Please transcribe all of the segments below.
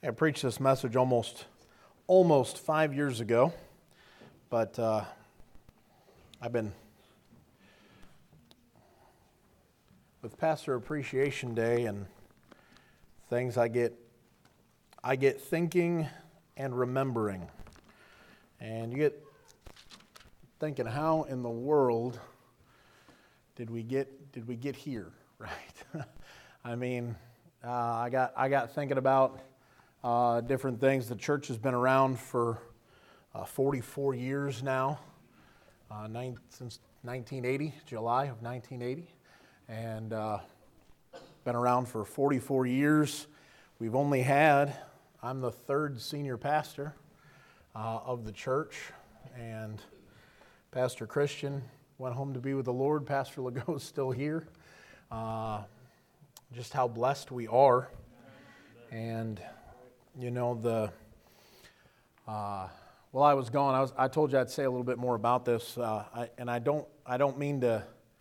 I preached this message almost 5 years ago, but I've been with Pastor Appreciation Day and things. I get thinking and remembering, and you get thinking, how in the world did we get here, right? I mean, I got thinking about different things. The church has been around for 44 years now, since 1980, July of 1980, and been around for 44 years. We've only had, I'm the third senior pastor of the church, and Pastor Christian went home to be with the Lord. Pastor Legault is still here. Just how blessed we are. And you know, while I was gone, I told you I'd say a little bit more about this, and I don't mean to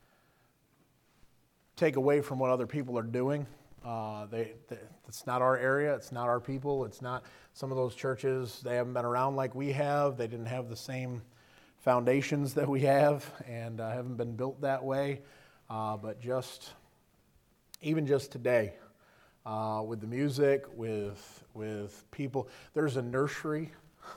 take away from what other people are doing. It's not our area, it's not our people, it's not some of those churches. They haven't been around like we have. They didn't have the same foundations that we have, and haven't been built that way. But even just today, with the music, with people. There's a nursery.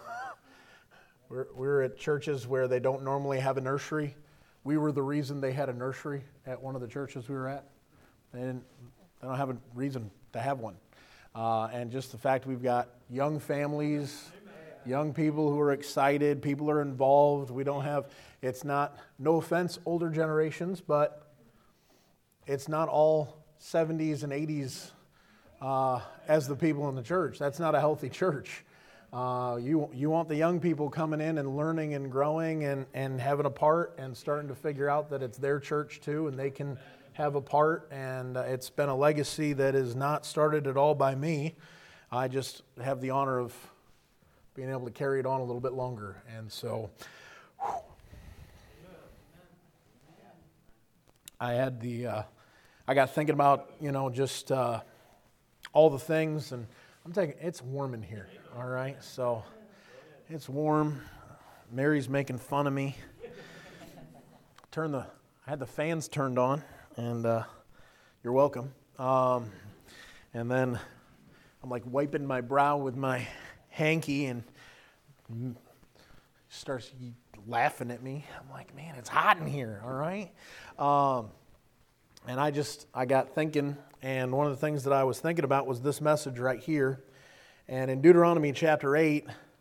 We're at churches where they don't normally have a nursery. We were the reason they had a nursery at one of the churches we were at. They don't have a reason to have one. And just the fact we've got young families, young people who are excited, people are involved. We don't have, it's not, no offense, older generations, but it's not all 70s and 80s as the people in the church. That's not a healthy church. You want the young people coming in and learning and growing and having a part and starting to figure out that it's their church too and they can have a part. And it's been a legacy that is not started at all by me. I just have the honor of being able to carry it on a little bit longer. And so I got thinking about, just all the things, and I'm thinking, it's warm in here, all right? So it's warm. Mary's making fun of me. I had the fans turned on, and you're welcome. And then I'm like wiping my brow with my hanky, and starts laughing at me. I'm like, man, it's hot in here, all right? And I got thinking, and one of the things that I was thinking about was this message right here. And in Deuteronomy chapter 8,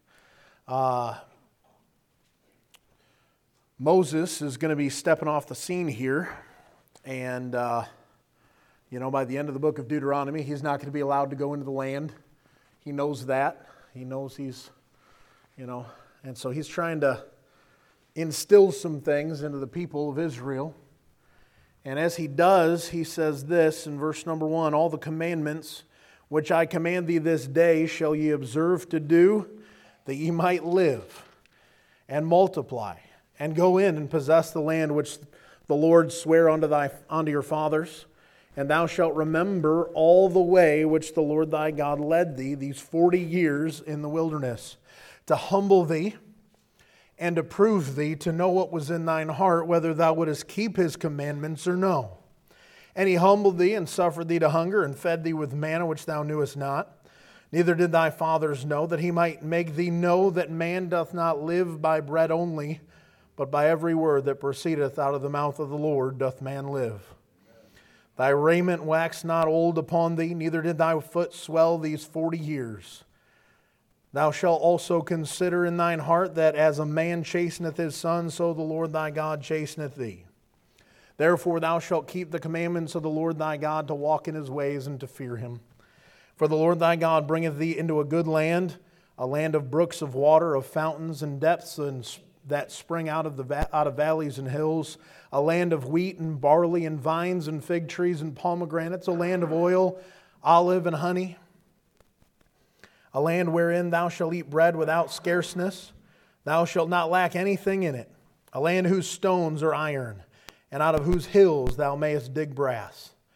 Moses is going to be stepping off the scene here. And, by the end of the book of Deuteronomy, he's not going to be allowed to go into the land. He knows that. He knows he's, and so he's trying to instill some things into the people of Israel. And as he does, he says this in verse number 1, all the commandments which I command thee this day shall ye observe to do, that ye might live and multiply, and go in and possess the land which the Lord sware unto your fathers. And thou shalt remember all the way which the Lord thy God led thee these 40 years in the wilderness, to humble thee, and to prove thee, to know what was in thine heart, whether thou wouldest keep his commandments or no. And he humbled thee, and suffered thee to hunger, and fed thee with manna which thou knewest not, neither did thy fathers know, that he might make thee know that man doth not live by bread only, but by every word that proceedeth out of the mouth of the Lord doth man live. Thy raiment waxed not old upon thee, neither did thy foot swell these 40 years. Thou shalt also consider in thine heart that as a man chasteneth his son, so the Lord thy God chasteneth thee. Therefore thou shalt keep the commandments of the Lord thy God, to walk in his ways and to fear him. For the Lord thy God bringeth thee into a good land, a land of brooks of water, of fountains and depths, and that spring out of valleys and hills, a land of wheat and barley and vines and fig trees and pomegranates, a land of oil, olive and honey, a land wherein thou shalt eat bread without scarceness. Thou shalt not lack anything in it. A land whose stones are iron, and out of whose hills thou mayest dig brass.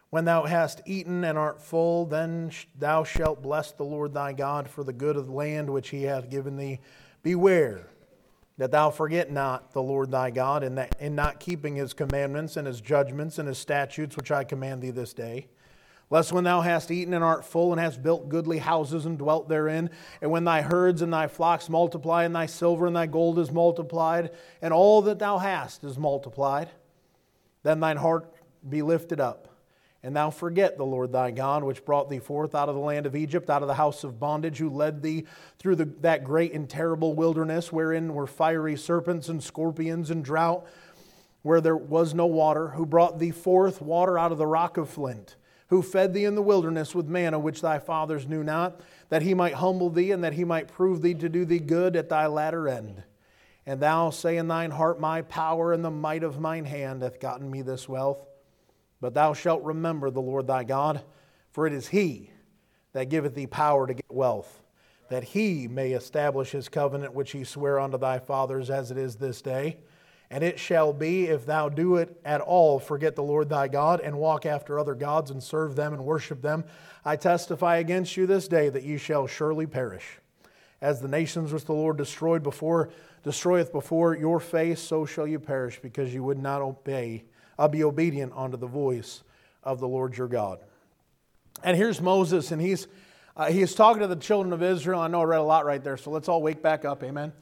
When thou hast eaten and art full, then thou shalt bless the Lord thy God for the good of the land which he hath given thee. Beware that thou forget not the Lord thy God in not keeping his commandments and his judgments and his statutes which I command thee this day. Lest when thou hast eaten and art full and hast built goodly houses and dwelt therein, and when thy herds and thy flocks multiply, and thy silver and thy gold is multiplied, and all that thou hast is multiplied, then thine heart be lifted up, and thou forget the Lord thy God, which brought thee forth out of the land of Egypt, out of the house of bondage, who led thee through that great and terrible wilderness, wherein were fiery serpents and scorpions and drought, where there was no water, who brought thee forth water out of the rock of flint, who fed thee in the wilderness with manna, which thy fathers knew not, that he might humble thee, and that he might prove thee to do thee good at thy latter end. And thou say in thine heart, my power and the might of mine hand hath gotten me this wealth. But thou shalt remember the Lord thy God, for it is He that giveth thee power to get wealth, that He may establish His covenant which He sware unto thy fathers as it is this day. And it shall be, if thou do it at all, forget the Lord thy God, and walk after other gods, and serve them and worship them, I testify against you this day that ye shall surely perish. As the nations which the Lord destroyeth before your face, so shall you perish, because you would not be obedient unto the voice of the Lord your God. And here's Moses, and he's talking to the children of Israel. I know I read a lot right there, so let's all wake back up, amen.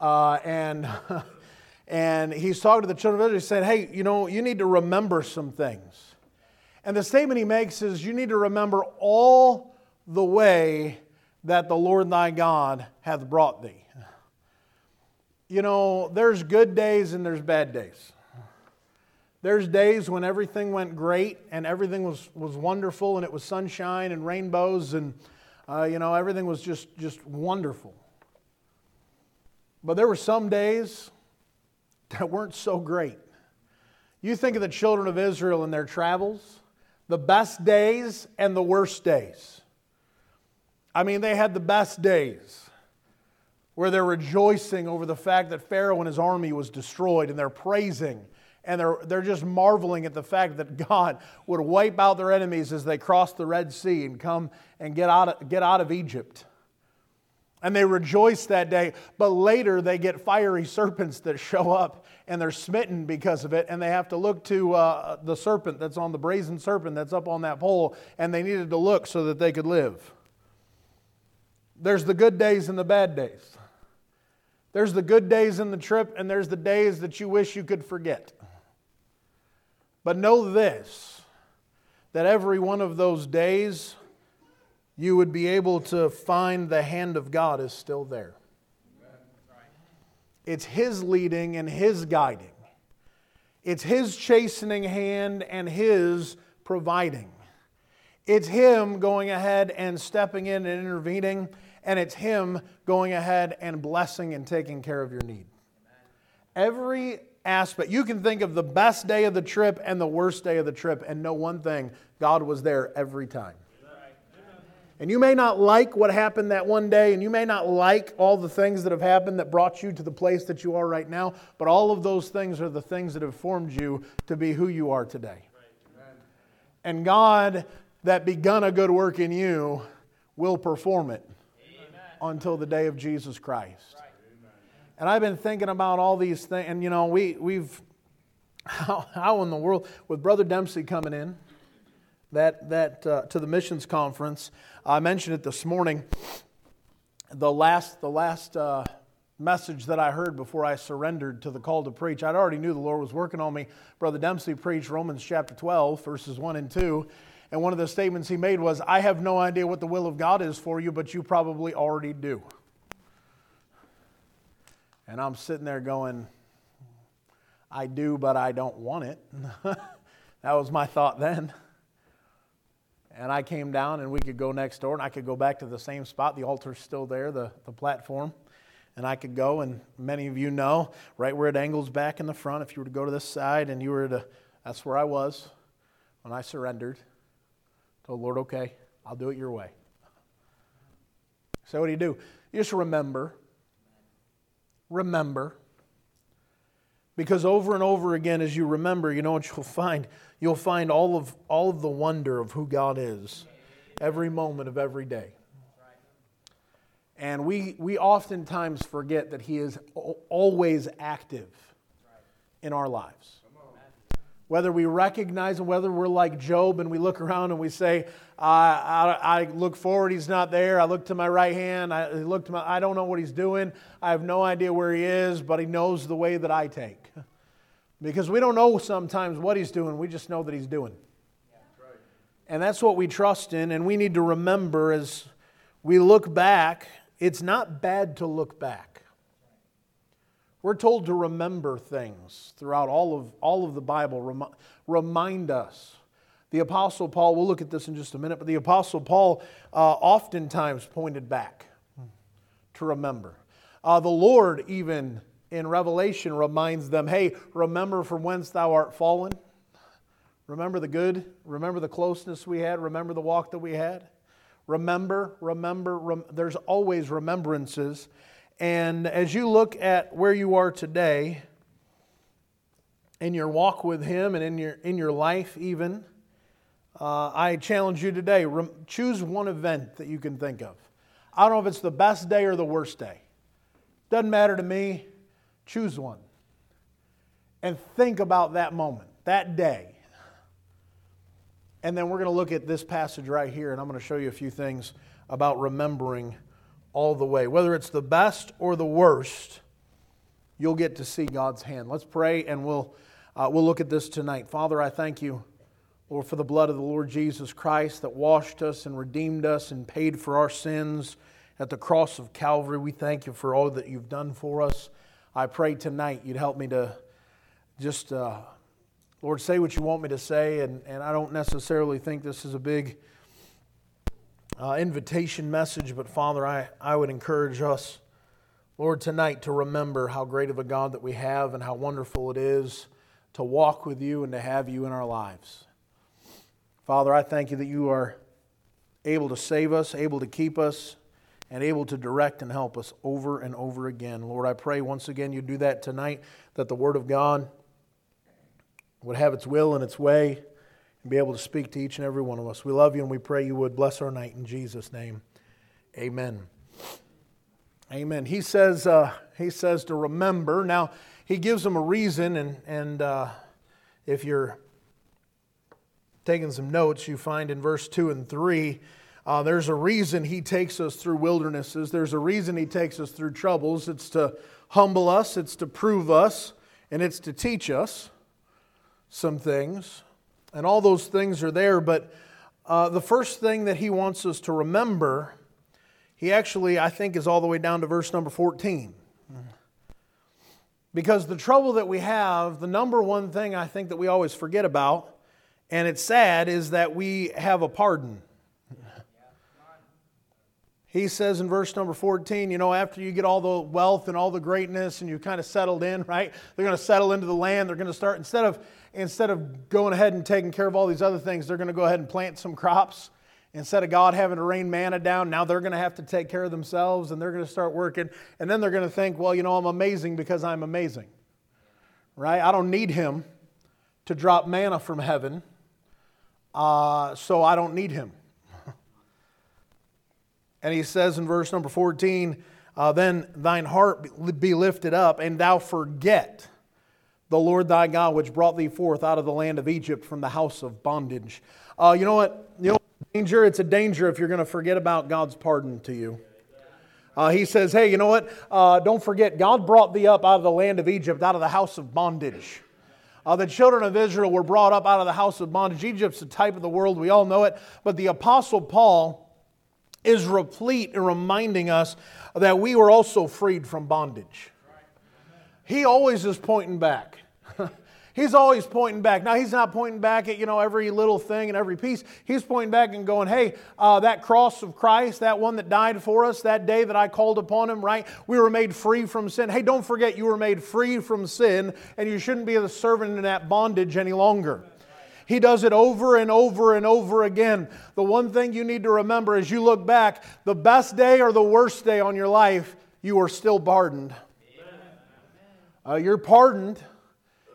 And he's talking to the children of Israel. He said, hey, you need to remember some things. And the statement he makes is, you need to remember all the way that the Lord thy God hath brought thee. There's good days and there's bad days. There's days when everything went great and everything was wonderful and it was sunshine and rainbows and everything was just wonderful. But there were some days that weren't so great. You think of the children of Israel in their travels, the best days and the worst days. I mean, they had the best days where they're rejoicing over the fact that Pharaoh and his army was destroyed, and they're praising. And they're just marveling at the fact that God would wipe out their enemies as they crossed the Red Sea and come and get out of Egypt. And they rejoice that day. But later they get fiery serpents that show up and they're smitten because of it. And they have to look to the serpent that's on the brazen serpent that's up on that pole. And they needed to look so that they could live. There's the good days and the bad days. There's the good days in the trip, and there's the days that you wish you could forget. But know this, that every one of those days, you would be able to find the hand of God is still there. It's His leading and His guiding. It's His chastening hand and His providing. It's Him going ahead and stepping in and intervening, and it's Him going ahead and blessing and taking care of your need. Every aspect. You can think of the best day of the trip and the worst day of the trip and know one thing, God was there every time. And you may not like what happened that one day, and you may not like all the things that have happened that brought you to the place that you are right now, but all of those things are the things that have formed you to be who you are today. And God, that begun a good work in you, will perform it until the day of Jesus Christ. And I've been thinking about all these things, and we've how in the world, with Brother Dempsey coming in, that to the missions conference, I mentioned it this morning. The last message that I heard before I surrendered to the call to preach, I'd already knew the Lord was working on me. Brother Dempsey preached Romans chapter 12, verses 1 and 2. And one of the statements he made was, I have no idea what the will of God is for you, but you probably already do. And I'm sitting there going, I do, but I don't want it. That was my thought then. And I came down, and we could go next door, and I could go back to the same spot. The altar's still there, the platform. And I could go, and many of you know, right where it angles back in the front, if you were to go to this side, and you were to, that's where I was when I surrendered. Told the Lord, okay, I'll do it your way. So what do? You just remember, Because over and over again, as you remember, you know what you'll find? You'll find all of the wonder of who God is every moment of every day. And we oftentimes forget that He is always active in our lives. Whether we recognize Him, whether we're like Job and we look around and we say, I look forward, He's not there. I look to my right hand. I don't know what He's doing. I have no idea where He is, but He knows the way that I take. Because we don't know sometimes what He's doing. We just know that He's doing. And that's what we trust in. And we need to remember as we look back, it's not bad to look back. We're told to remember things throughout all of the Bible. Remind us. The Apostle Paul, we'll look at this in just a minute, but the Apostle Paul oftentimes pointed back to remember. The Lord even in Revelation reminds them, hey, remember from whence thou art fallen. Remember the good. Remember the closeness we had. Remember the walk that we had. Remember. There's always remembrances. And as you look at where you are today, in your walk with Him and in your life even, I challenge you today, choose one event that you can think of. I don't know if it's the best day or the worst day. Doesn't matter to me. Choose one. And think about that moment, that day. And then we're going to look at this passage right here, and I'm going to show you a few things about remembering all the way. Whether it's the best or the worst, you'll get to see God's hand. Let's pray, and we'll look at this tonight. Father, I thank You, Lord, for the blood of the Lord Jesus Christ that washed us and redeemed us and paid for our sins at the cross of Calvary. We thank You for all that You've done for us. I pray tonight You'd help me to just, Lord, say what You want me to say, and I don't necessarily think this is a big invitation message, but Father, I would encourage us, Lord, tonight to remember how great of a God that we have and how wonderful it is to walk with You and to have You in our lives. Father, I thank You that You are able to save us, able to keep us, and able to direct and help us over and over again. Lord, I pray once again You do that tonight, that the Word of God would have its will and its way and be able to speak to each and every one of us. We love You and we pray You would bless our night in Jesus' name. Amen. Amen. He says to remember. Now, he gives them a reason, and if you're taking some notes, you find in verse 2 and 3, there's a reason He takes us through wildernesses. There's a reason He takes us through troubles. It's to humble us, it's to prove us, and it's to teach us some things. And all those things are there, but the first thing that He wants us to remember, He actually, I think, is all the way down to verse number 14. Because the trouble that we have, the number one thing I think that we always forget about, and it's sad, is that we have a pardon. He says in verse number 14, after you get all the wealth and all the greatness and you kind of settled in, right? They're going to settle into the land. They're going to start, instead of going ahead and taking care of all these other things, they're going to go ahead and plant some crops. Instead of God having to rain manna down, now they're going to have to take care of themselves and they're going to start working. And then they're going to think, well, I'm amazing because I'm amazing. Right? I don't need Him to drop manna from heaven, so I don't need Him. And he says in verse number 14, then thine heart be lifted up, and thou forget the Lord thy God, which brought thee forth out of the land of Egypt from the house of bondage. You know what? Danger. It's a danger if you're going to forget about God's pardon to you. He says, hey, you know what? Don't forget, God brought thee up out of the land of Egypt, out of the house of bondage. The children of Israel were brought up out of the house of bondage. Egypt's a type of the world. We all know it. But the Apostle Paul is replete in reminding us that we were also freed from bondage. He always is pointing back. He's always pointing back. Now, He's not pointing back at, every little thing and every piece. He's pointing back and going, hey, that cross of Christ, that one that died for us, that day that I called upon Him, right? We were made free from sin. Hey, don't forget you were made free from sin, and you shouldn't be the servant in that bondage any longer. He does it over and over and over again. The one thing you need to remember as you look back, the best day or the worst day on your life, you are still pardoned. You're pardoned.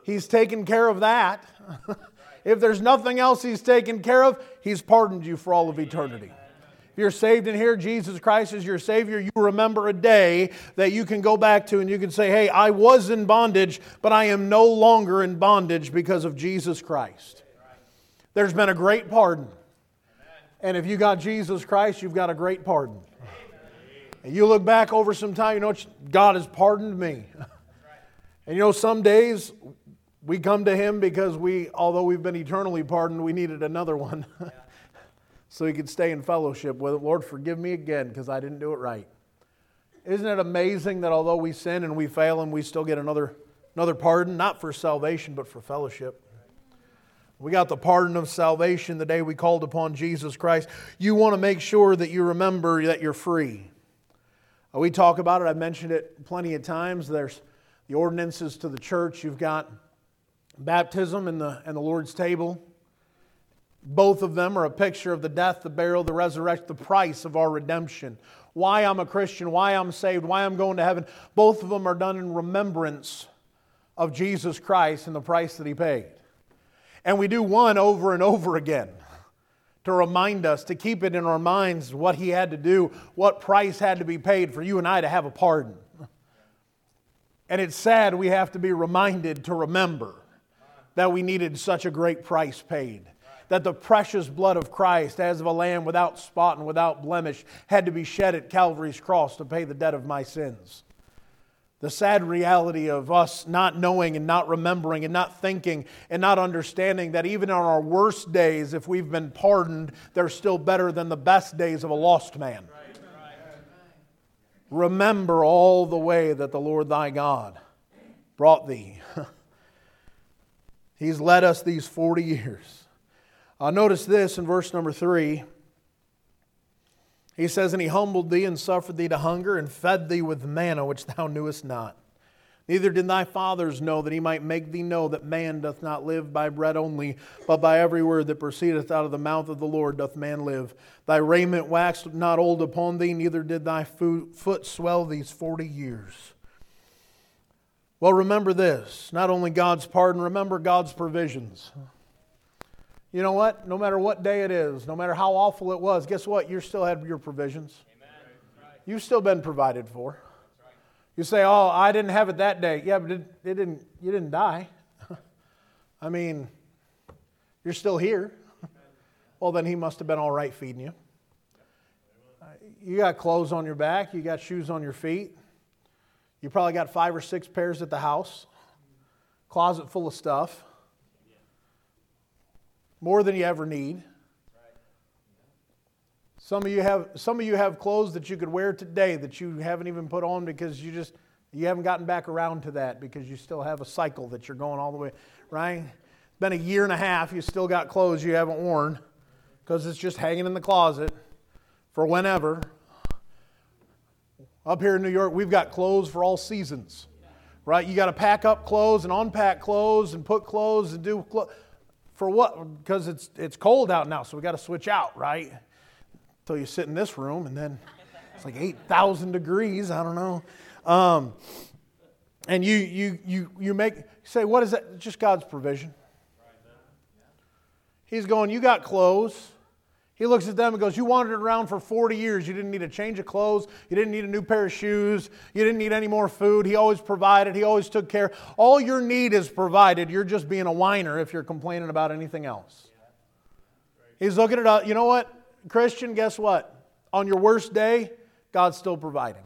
He's taken care of that. If there's nothing else He's taken care of, He's pardoned you for all of eternity. If you're saved in here, Jesus Christ is your Savior, you remember a day that you can go back to and you can say, hey, I was in bondage, but I am no longer in bondage because of Jesus Christ. There's been a great pardon. And if you got Jesus Christ, you've got a great pardon. And you look back over some time, you know what? God has pardoned me. And you know, some days we come to Him because although we've been eternally pardoned, we needed another one. So He could stay in fellowship with it. Lord, forgive me again because I didn't do it right. Isn't it amazing that although we sin and we fail and we still get another pardon, not for salvation but for fellowship? We got the pardon of salvation the day we called upon Jesus Christ. You want to make sure that you remember that you're free. We talk about it. I've mentioned it plenty of times. There's the ordinances to the church. You've got baptism and the Lord's table. Both of them are a picture of the death, the burial, the resurrection, the price of our redemption. Why I'm a Christian, why I'm saved, why I'm going to heaven. Both of them are done in remembrance of Jesus Christ and the price that He paid. And we do one over and over again to remind us, to keep it in our minds what He had to do, what price had to be paid for you and I to have a pardon. And it's sad we have to be reminded to remember that we needed such a great price paid. That the precious blood of Christ, as of a lamb without spot and without blemish, had to be shed at Calvary's cross to pay the debt of my sins. The sad reality of us not knowing and not remembering and not thinking and not understanding that even on our worst days, if we've been pardoned, they're still better than the best days of a lost man. Remember all the way that the Lord thy God brought thee. He's led us these 40 years. Notice this in verse number 3. He says, and He humbled thee and suffered thee to hunger and fed thee with manna which thou knewest not. Neither did thy fathers know, that He might make thee know that man doth not live by bread only, but by every word that proceedeth out of the mouth of the Lord doth man live. Thy raiment waxed not old upon thee, neither did thy foot swell these 40 years. Well, remember this, not only God's pardon, remember God's provisions. You know what? No matter what day it is, no matter how awful it was, guess what? You still had your provisions. Amen. You've still been provided for. You say, oh, I didn't have it that day. Yeah, but you didn't die. I mean, you're still here. Well, then He must have been all right feeding you. You got clothes on your back. You got shoes on your feet. You probably got 5 or 6 pairs at the house. Closet full of stuff. More than you ever need. Some of you have clothes that you could wear today that you haven't even put on because you haven't gotten back around to that because you still have a cycle that you're going all the way, right? It's been a year and a half, you still got clothes you haven't worn because it's just hanging in the closet for whenever. Up here in New York, we've got clothes for all seasons, right? You got to pack up clothes and unpack clothes and put clothes and do clothes. For what? Because it's cold out now, so we got to switch out, right? Until you sit in this room, and then it's like 8,000 degrees. I don't know. And you say, what is that? It's just God's provision. He's going, you got clothes. He looks at them and goes, you wandered around for 40 years. You didn't need a change of clothes. You didn't need a new pair of shoes. You didn't need any more food. He always provided. He always took care. All your need is provided. You're just being a whiner if you're complaining about anything else. He's looking at us. You know what, Christian, guess what? On your worst day, God's still providing.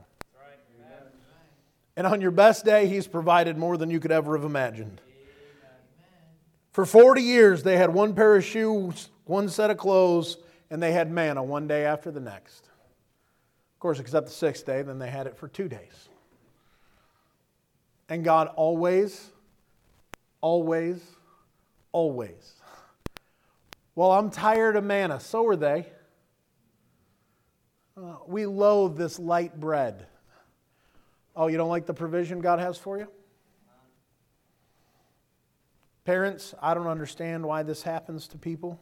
And on your best day, He's provided more than you could ever have imagined. For 40 years, they had 1 pair of shoes, 1 set of clothes, and they had manna one day after the next. Of course, except the 6th day, then they had it for 2 days. And God always, always, always. Well, I'm tired of manna. So are they. We loathe this light bread. Oh, you don't like the provision God has for you? Parents, I don't understand why this happens to people.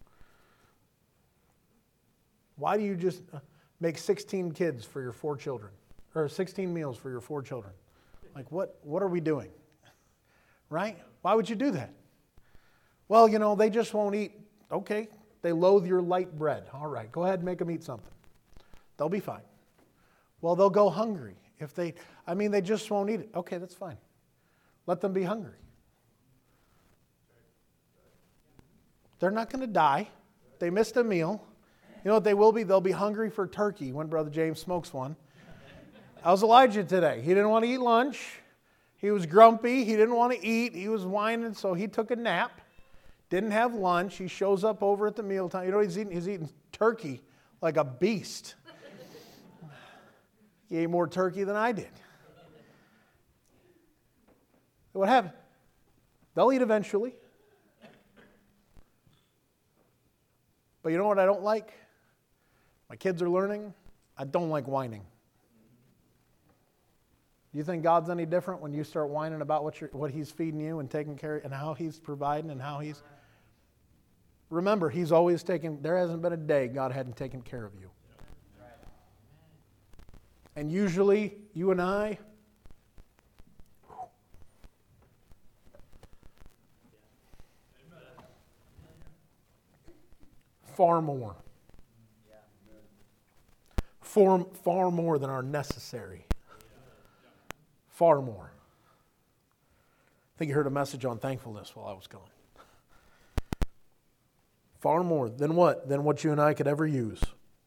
Why do you just make 16 kids for your 4 children? Or 16 meals for your 4 children? Like, what are we doing? Right? Why would you do that? Well, they just won't eat. Okay, they loathe your light bread. All right, go ahead and make them eat something. They'll be fine. Well, they'll go hungry. They just won't eat it. Okay, that's fine. Let them be hungry. They're not going to die. They missed a meal. You know what they will be? They'll be hungry for turkey when Brother James smokes one. How's Elijah today? He didn't want to eat lunch. He was grumpy. He didn't want to eat. He was whining, so he took a nap. Didn't have lunch. He shows up over at the mealtime. You know what he's eating? He's eating turkey like a beast. He ate more turkey than I did. What happened? They'll eat eventually. But you know what I don't like? My kids are learning. I don't like whining. You think God's any different when you start whining about what He's feeding you and taking care of, and how He's providing and how He's... Remember, He's always taken... There hasn't been a day God hadn't taken care of you. And usually, you and I... Far more. Far more than are necessary. Far more. I think you heard a message on thankfulness while I was gone. Far more than what? Than what you and I could ever use.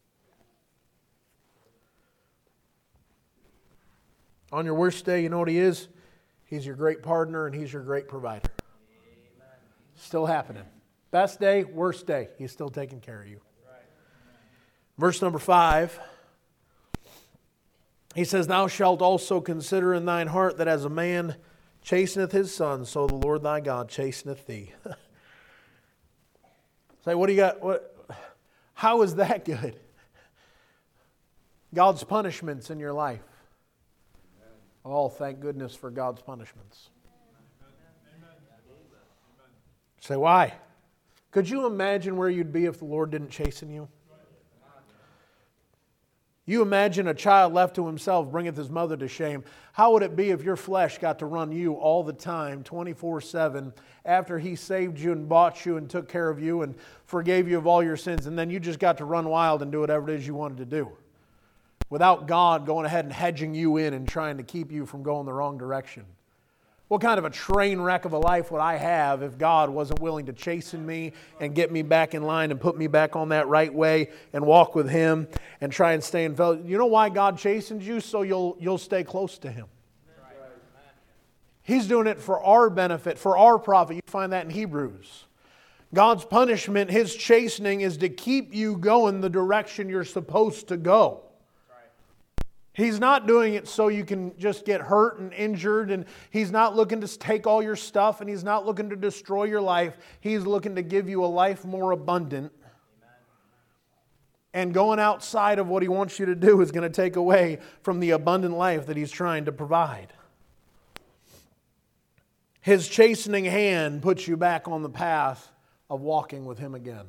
On your worst day, you know what He is? He's your great partner and He's your great provider. Amen. Still happening. Best day, worst day, He's still taking care of you. Right. Verse number 5. He says, Thou shalt also consider in thine heart that as a man chasteneth his son, so the Lord thy God chasteneth thee. Say, what do you got? How is that good? God's punishments in your life. Oh, thank goodness for God's punishments. Say, why? Could you imagine where you'd be if the Lord didn't chasten you? You imagine a child left to himself bringeth his mother to shame. How would it be if your flesh got to run you all the time, 24/7, after He saved you and bought you and took care of you and forgave you of all your sins, and then you just got to run wild and do whatever it is you wanted to do, without God going ahead and hedging you in and trying to keep you from going the wrong direction? What kind of a train wreck of a life would I have if God wasn't willing to chasten me and get me back in line and put me back on that right way and walk with Him and try and stay in fellowship? You know why God chastens you? So you'll stay close to Him. He's doing it for our benefit, for our profit. You find that in Hebrews. God's punishment, His chastening, is to keep you going the direction you're supposed to go. He's not doing it so you can just get hurt and injured, and He's not looking to take all your stuff, and He's not looking to destroy your life. He's looking to give you a life more abundant. Amen. And going outside of what He wants you to do is going to take away from the abundant life that He's trying to provide. His chastening hand puts you back on the path of walking with Him again.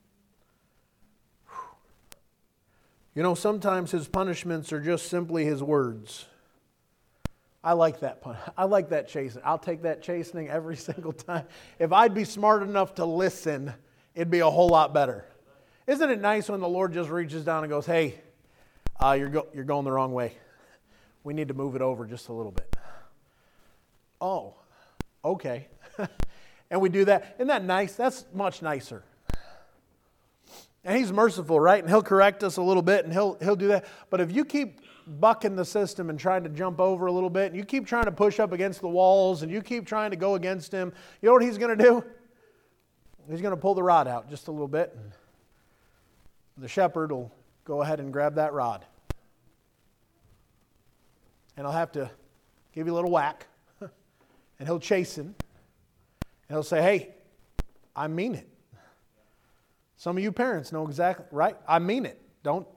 You know, sometimes His punishments are just simply His words. I like that I like that chastening. I'll take that chastening every single time. If I'd be smart enough to listen, it'd be a whole lot better. Isn't it nice when the Lord just reaches down and goes, hey, you're going the wrong way. We need to move it over just a little bit. Oh, okay. And we do that. Isn't that nice? That's much nicer. And He's merciful, right? And He'll correct us a little bit, and He'll do that. But if you keep bucking the system and trying to jump over a little bit, and you keep trying to push up against the walls, and you keep trying to go against Him, you know what He's going to do? He's going to pull the rod out just a little bit, and the shepherd will go ahead and grab that rod. And He'll have to give you a little whack, and He'll chasten, and He'll say, hey, I mean it. Some of you parents know exactly, right? I mean it. Don't.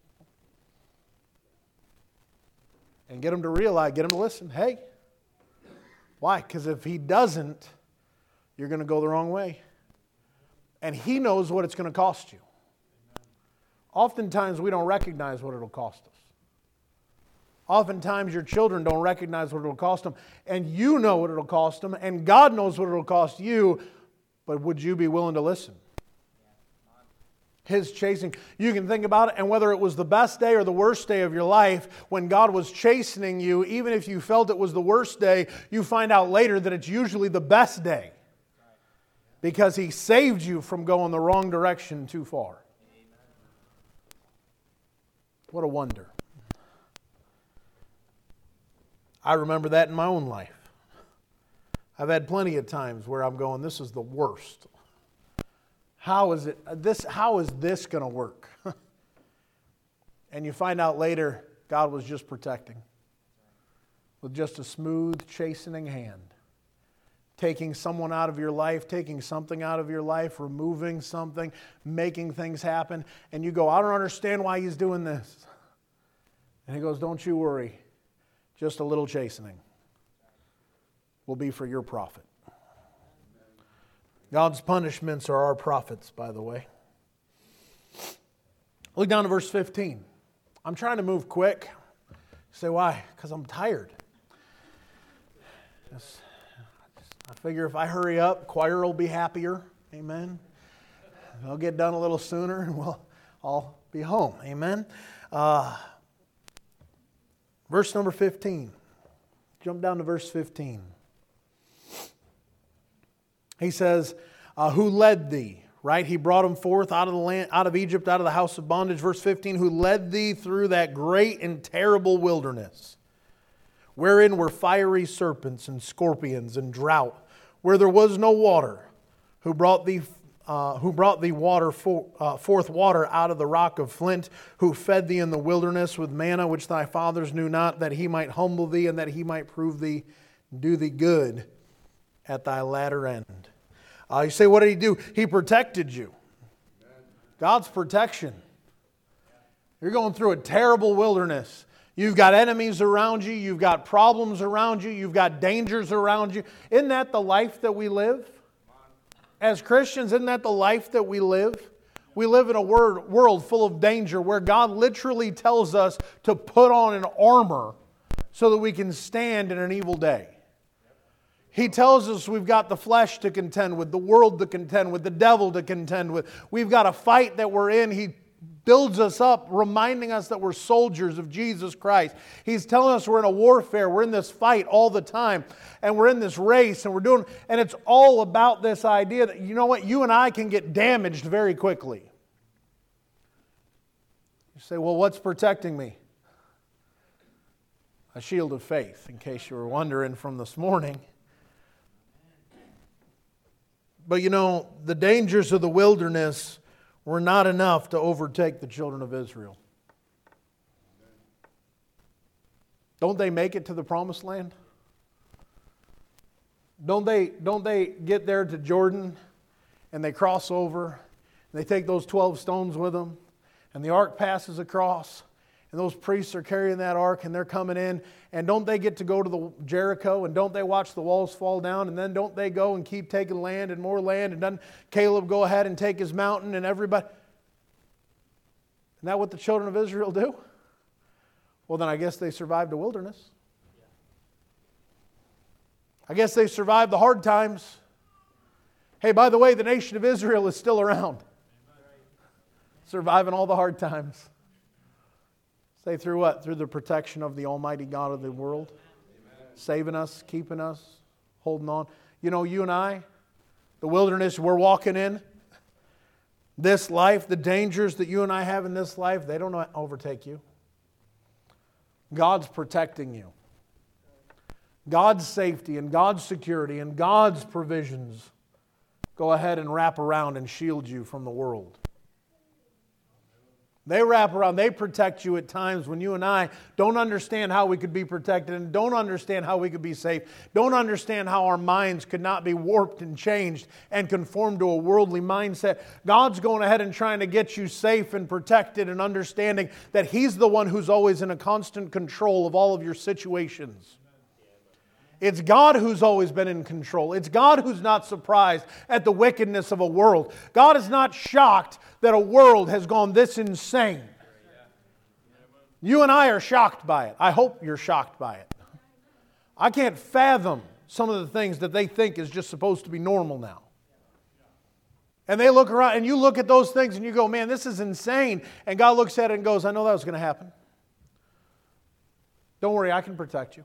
And get them to realize, get them to listen. Hey. Why? Because if He doesn't, you're going to go the wrong way. And He knows what it's going to cost you. Oftentimes we don't recognize what it'll cost us. Oftentimes your children don't recognize what it'll cost them. And you know what it'll cost them. And God knows what it'll cost you. But would you be willing to listen? His chasing. You can think about it, and whether it was the best day or the worst day of your life, when God was chastening you, even if you felt it was the worst day, you find out later that it's usually the best day. Because He saved you from going the wrong direction too far. What a wonder. I remember that in my own life. I've had plenty of times where I'm going, this is the worst. How is this going to work? And you find out later, God was just protecting. With just a smooth, chastening hand. Taking someone out of your life, taking something out of your life, removing something, making things happen. And you go, I don't understand why He's doing this. And He goes, don't you worry. Just a little chastening will be for your profit. God's punishments are our profits, by the way. Look down to verse 15. I'm trying to move quick. You say, why? Because I'm tired. I figure if I hurry up, choir will be happier. Amen. They'll get done a little sooner and we'll all be home. Amen. Verse number 15. Jump down to verse 15. He says, who led thee? Right? He brought him forth out of the land, out of Egypt, out of the house of bondage. Verse 15, who led thee through that great and terrible wilderness, wherein were fiery serpents and scorpions and drought, where there was no water, who brought thee forth water out of the rock of flint, who fed thee in the wilderness with manna which thy fathers knew not, that He might humble thee and that He might prove thee, do thee good at thy latter end. You say, what did He do? He protected you. God's protection. You're going through a terrible wilderness. You've got enemies around you. You've got problems around you. You've got dangers around you. Isn't that the life that we live? As Christians, isn't that the life that we live? We live in a world full of danger where God literally tells us to put on an armor so that we can stand in an evil day. He tells us we've got the flesh to contend with, the world to contend with, the devil to contend with. We've got a fight that we're in. He builds us up, reminding us that we're soldiers of Jesus Christ. He's telling us we're in a warfare. We're in this fight all the time. And we're in this race. And it's all about this idea that, you know what, you and I can get damaged very quickly. You say, well, what's protecting me? A shield of faith, in case you were wondering from this morning. But you know, the dangers of the wilderness were not enough to overtake the children of Israel. Don't they make it to the promised land? Don't they get there to Jordan and they cross over and they take those 12 stones with them and the ark passes across and those priests are carrying that ark and they're coming in, and don't they get to go to the Jericho, and don't they watch the walls fall down, and then don't they go and keep taking land and more land, and doesn't Caleb go ahead and take his mountain and everybody? Isn't that what the children of Israel do? Well, then I guess they survived the wilderness. I guess they survived the hard times. Hey, by the way, the nation of Israel is still around. Surviving all the hard times. Say through what? Through the protection of the Almighty God of the world. Amen. Saving us, keeping us, holding on. You know, you and I, the wilderness we're walking in, this life, the dangers that you and I have in this life, they don't overtake you. God's protecting you. God's safety and God's security and God's provisions go ahead and wrap around and shield you from the world. They wrap around, they protect you at times when you and I don't understand how we could be protected and don't understand how we could be safe, don't understand how our minds could not be warped and changed and conformed to a worldly mindset. God's going ahead and trying to get you safe and protected and understanding that He's the one who's always in a constant control of all of your situations. It's God who's always been in control. It's God who's not surprised at the wickedness of a world. God is not shocked that a world has gone this insane. You and I are shocked by it. I hope you're shocked by it. I can't fathom some of the things that they think is just supposed to be normal now. And they look around and you look at those things and you go, man, this is insane. And God looks at it and goes, I know that was going to happen. Don't worry, I can protect you.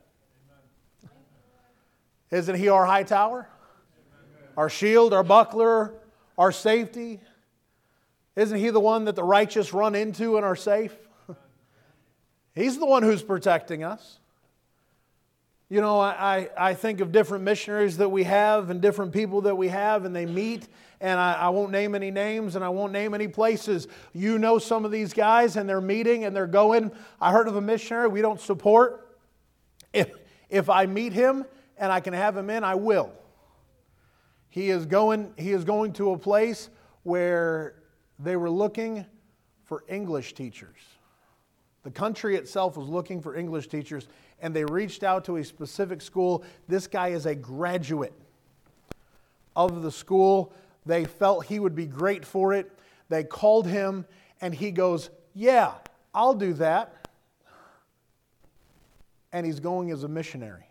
Isn't He our high tower? Our shield, our buckler, our safety? Isn't He the one that the righteous run into and are safe? He's the one who's protecting us. You know, I think of different missionaries that we have and different people that we have, and they meet, and I won't name any names and I won't name any places. You know some of these guys, and they're meeting and they're going. I heard of a missionary we don't support. If I meet him and I can have him in, I will. He is going to a place where they were looking for English teachers. The country itself was looking for English teachers, and they reached out to a specific school. This guy is a graduate of the school. They felt he would be great for it. They called him, and he goes, yeah, I'll do that. And he's going as a missionary.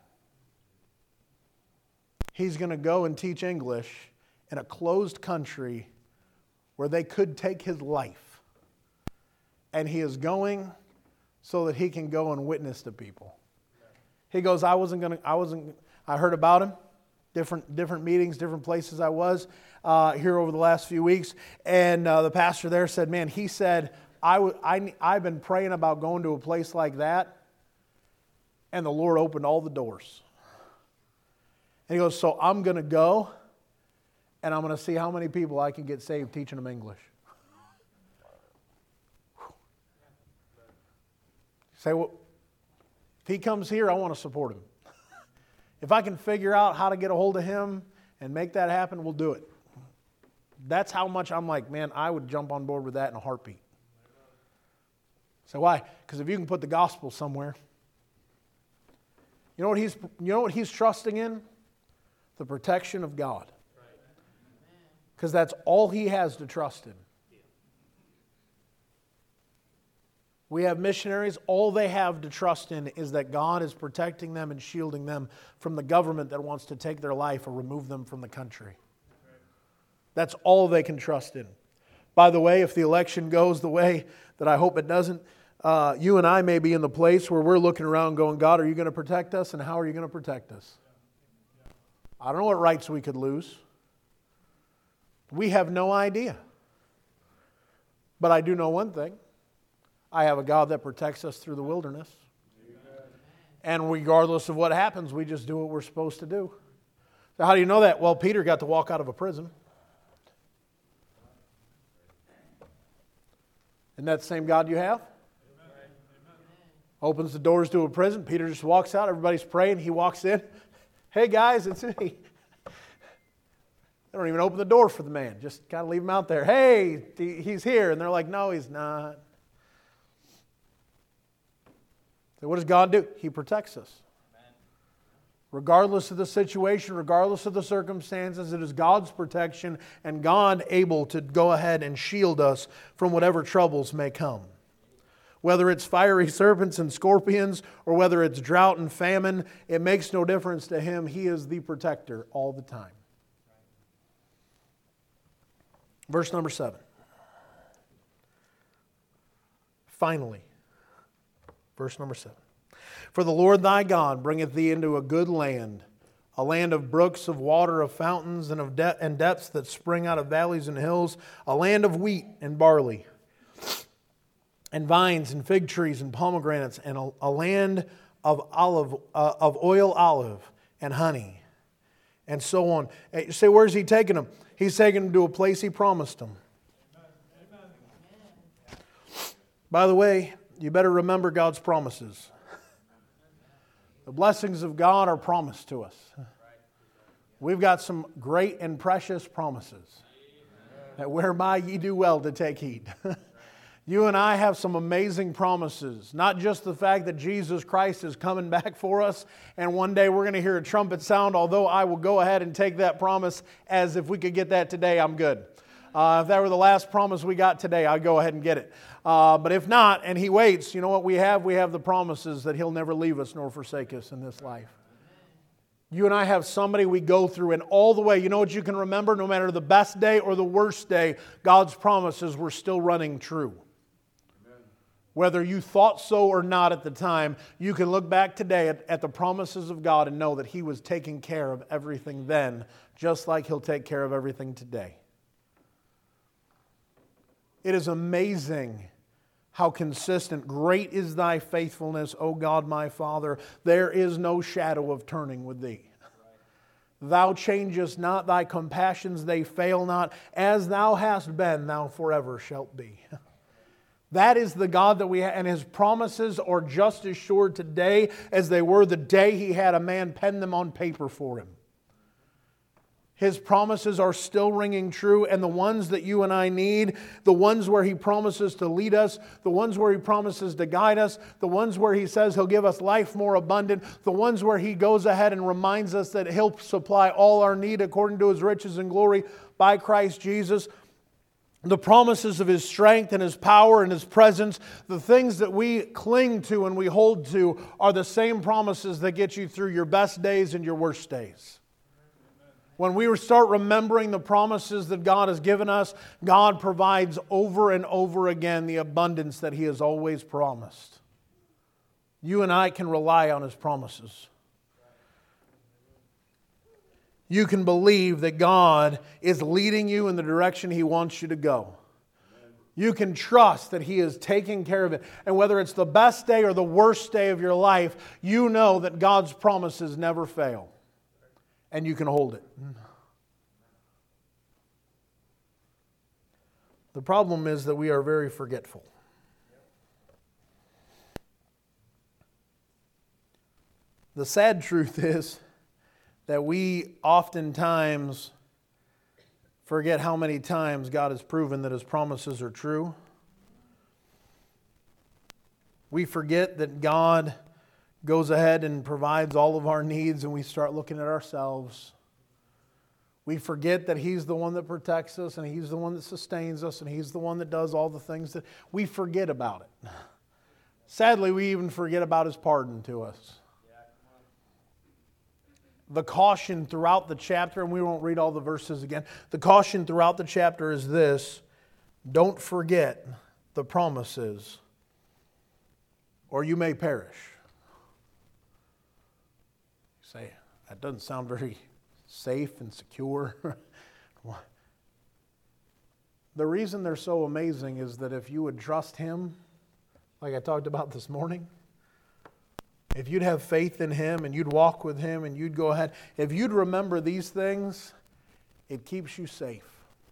He's going to go and teach English in a closed country where they could take his life. And he is going so that he can go and witness to people. He goes, I heard about him, different meetings, different places I was here over the last few weeks. And the pastor there said, man, he said, I've been praying about going to a place like that. And the Lord opened all the doors. And he goes, so I'm going to go and I'm going to see how many people I can get saved teaching them English. Say, well, if he comes here, I want to support him. If I can figure out how to get a hold of him and make that happen, we'll do it. That's how much I'm like, man, I would jump on board with that in a heartbeat. So why? Because if you can put the gospel somewhere, you know what he's trusting in? The protection of God. Because that's all he has to trust in. We have missionaries, all they have to trust in is that God is protecting them and shielding them from the government that wants to take their life or remove them from the country. That's all they can trust in. By the way, if the election goes the way that I hope it doesn't, you and I may be in the place where we're looking around going, God, are you going to protect us, and how are you going to protect us? I don't know what rights we could lose. We have no idea. But I do know one thing. I have a God that protects us through the wilderness. Amen. And regardless of what happens, we just do what we're supposed to do. So how do you know that? Well, Peter got to walk out of a prison. Isn't that the same God you have? Amen. Opens the doors to a prison. Peter just walks out. Everybody's praying. He walks in. Hey guys, it's me. They don't even open the door for the man. Just kind of leave him out there. Hey, he's here. And they're like, no, he's not. So what does God do? He protects us. Amen. Regardless of the situation, regardless of the circumstances, it is God's protection and God able to go ahead and shield us from whatever troubles may come. Whether it's fiery serpents and scorpions or whether it's drought and famine, it makes no difference to Him. He is the protector all the time. Verse number 7. Finally. Verse number 7. For the Lord thy God bringeth thee into a good land, a land of brooks, of water, of fountains, and of depths that spring out of valleys and hills, a land of wheat and barley, and vines and fig trees and pomegranates, and a land of oil olive and honey, and so on. You say, where's He taking them? He's taking them to a place He promised them. Amen. By the way, you better remember God's promises. The blessings of God are promised to us. We've got some great and precious promises that whereby ye do well to take heed. You and I have some amazing promises. Not just the fact that Jesus Christ is coming back for us and one day we're going to hear a trumpet sound, although I will go ahead and take that promise as if we could get that today, I'm good. If that were the last promise we got today, I'd go ahead and get it. But if not, and He waits, you know what we have? We have the promises that He'll never leave us nor forsake us in this life. You and I have somebody we go through, and all the way, you know what you can remember? No matter the best day or the worst day, God's promises were still running true. Whether you thought so or not at the time, you can look back today at the promises of God and know that He was taking care of everything then, just like He'll take care of everything today. It is amazing how consistent. Great is Thy faithfulness, O God my Father. There is no shadow of turning with Thee. Thou changest not, Thy compassions, they fail not. As Thou hast been, Thou forever shalt be. That is the God that we have, and His promises are just as sure today as they were the day He had a man pen them on paper for Him. His promises are still ringing true, and the ones that you and I need, the ones where He promises to lead us, the ones where He promises to guide us, the ones where He says He'll give us life more abundant, the ones where He goes ahead and reminds us that He'll supply all our need according to His riches and glory by Christ Jesus. The promises of His strength and His power and His presence, the things that we cling to and we hold to are the same promises that get you through your best days and your worst days. When we start remembering the promises that God has given us, God provides over and over again the abundance that He has always promised. You and I can rely on His promises. You can believe that God is leading you in the direction He wants you to go. You can trust that He is taking care of it. And whether it's the best day or the worst day of your life, you know that God's promises never fail. And you can hold it. The problem is that we are very forgetful. The sad truth is that we oftentimes forget how many times God has proven that His promises are true. We forget that God goes ahead and provides all of our needs, and we start looking at ourselves. We forget that He's the one that protects us, and He's the one that sustains us, and He's the one that does all the things that we forget about it. Sadly, we even forget about His pardon to us. The caution throughout the chapter, and we won't read all the verses again, the caution throughout the chapter is this: don't forget the promises, or you may perish. You say, that doesn't sound very safe and secure. The reason they're so amazing is that if you would trust Him, like I talked about this morning, if you'd have faith in Him and you'd walk with Him and you'd go ahead, if you'd remember these things, it keeps you safe.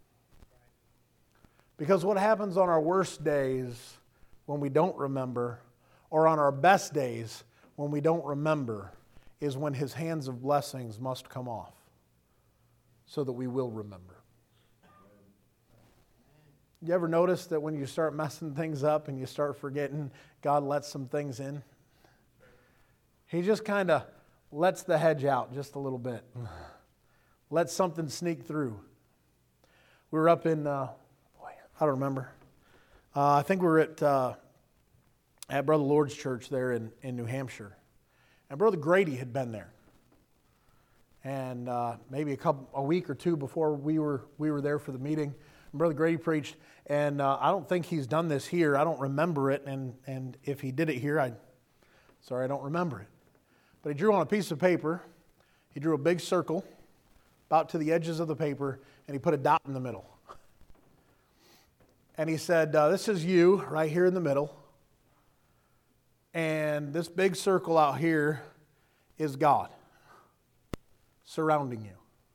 Because what happens on our worst days when we don't remember, or on our best days when we don't remember, is when His hands of blessings must come off so that we will remember. You ever notice that when you start messing things up and you start forgetting, God lets some things in? He just kind of lets the hedge out just a little bit. Lets something sneak through. We were up in, I don't remember. I think we were at Brother Lord's church there in New Hampshire. And Brother Grady had been there. And maybe a week or two before we were there for the meeting, Brother Grady preached. And I don't think he's done this here. I don't remember it. And if he did it here, I don't remember it. But he drew on a piece of paper. He drew a big circle about to the edges of the paper, and he put a dot in the middle. And he said, this is you right here in the middle. And this big circle out here is God surrounding you.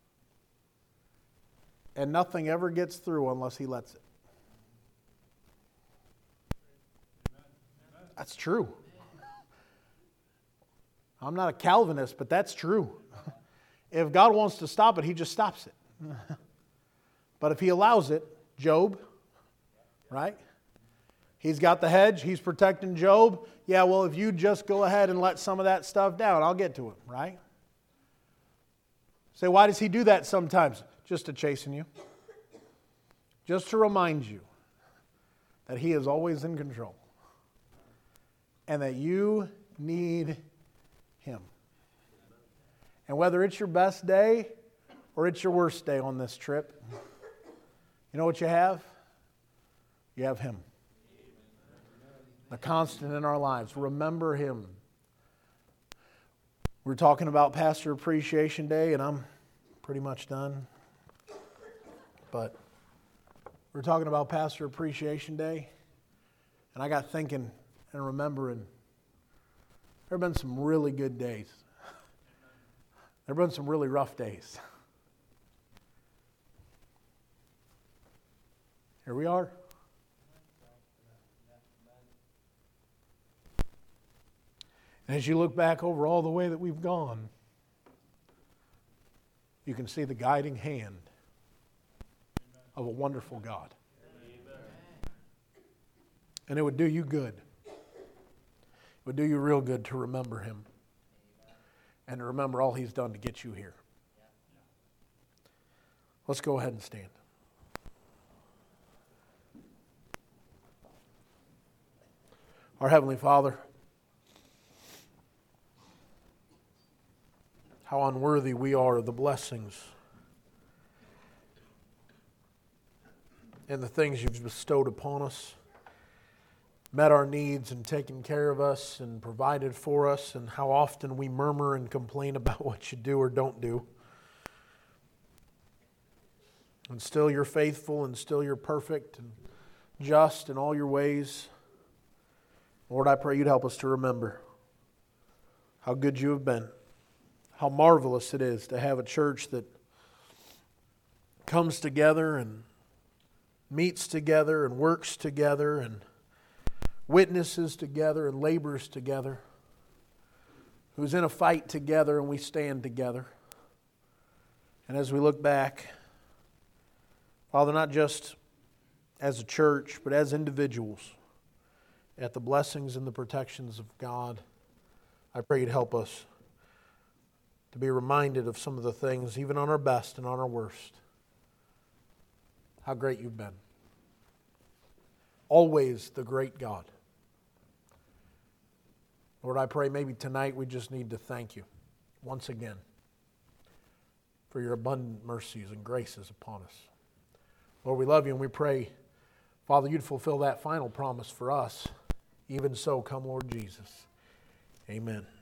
And nothing ever gets through unless He lets it. That's true. I'm not a Calvinist, but that's true. If God wants to stop it, He just stops it. But if He allows it, Job, right? He's got the hedge. He's protecting Job. Yeah, well, if you just go ahead and let some of that stuff down, I'll get to him, right? Say, why does He do that sometimes? Just to chasten you. just to remind you that He is always in control and that you need Him. And whether it's your best day or it's your worst day on this trip, you know what you have? You have Him. The constant in our lives. Remember Him. We're talking about Pastor Appreciation Day, and I'm pretty much done. But we're talking about Pastor Appreciation Day, and I got thinking and remembering there have been some really good days. There have been some really rough days. Here we are. And as you look back over all the way that we've gone, you can see the guiding hand of a wonderful God. And it would do you good. It would do you real good to remember Him and to remember all He's done to get you here. Let's go ahead and stand. Our Heavenly Father, how unworthy we are of the blessings and the things You've bestowed upon us, met our needs and taken care of us and provided for us, and how often we murmur and complain about what You do or don't do. And still You're faithful, and still You're perfect and just in all Your ways. Lord, I pray You'd help us to remember how good You have been. How marvelous it is to have a church that comes together and meets together and works together and witnesses together and labors together, who's in a fight together and we stand together. And as we look back, Father, not just as a church, but as individuals, at the blessings and the protections of God, I pray You'd help us to be reminded of some of the things, even on our best and on our worst, how great You've been. Always the great God. Lord, I pray maybe tonight we just need to thank You once again for Your abundant mercies and graces upon us. Lord, we love You and we pray, Father, You'd fulfill that final promise for us. Even so, come Lord Jesus. Amen.